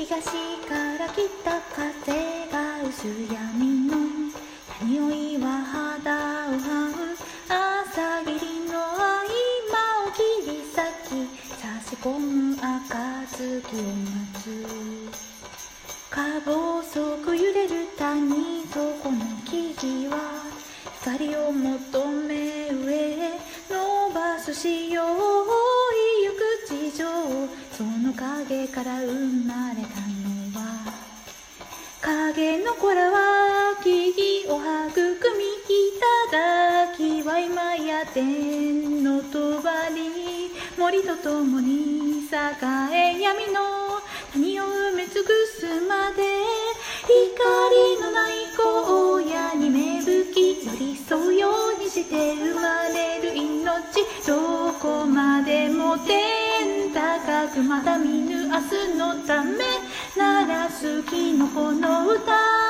東から来た風が薄闇の匂いは肌を這う朝霧の合間を切り裂き差し込む暁を待つか細く揺れる谷底の木々は光を求め上へ伸ばす潮をゆく地上その影から生まれたのは影の子らは木々を育みいただきは今や天の帳森とともに栄え闇の谷を埋め尽くすまで光のない荒野に芽吹き寄り添うようにして生まれる命どこまでも天高くまだ見ぬ明日のため鳴らすキノコの歌